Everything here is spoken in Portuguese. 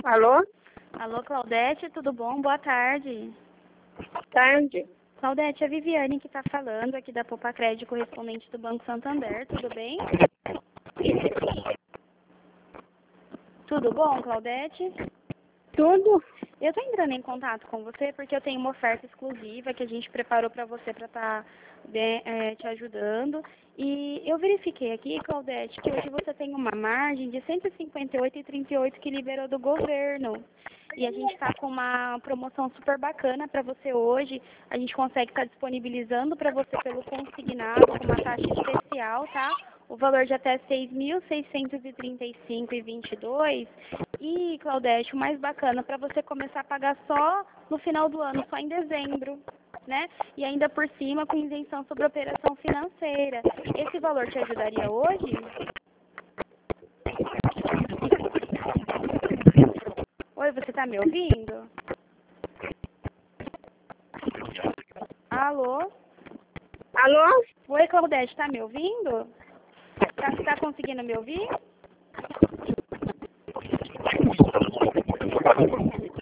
Alô? Alô, Claudete, tudo bom? Boa tarde. Tarde. Claudete, é a Viviane que está falando aqui da Poupa Crédito, correspondente do Banco Santander, tudo bem? Tudo bom, Claudete? Tudo? Eu estou entrando em contato com você porque eu tenho uma oferta exclusiva que a gente preparou para você para estar te ajudando. E eu verifiquei aqui, Claudete, que hoje você tem uma margem de 158,38 que liberou do governo. E a gente está com uma promoção super bacana para você hoje. A gente consegue estar disponibilizando para você pelo consignado com uma taxa especial, tá? O valor de até R$ 6.635,22. E, Claudete, o mais bacana, para você começar a pagar só no final do ano, só em dezembro, né? E ainda por cima com isenção sobre operação financeira. Esse valor te ajudaria hoje? Oi, você está me ouvindo? Alô? Alô? Oi, Claudete, está me ouvindo? Tá conseguindo me ouvir?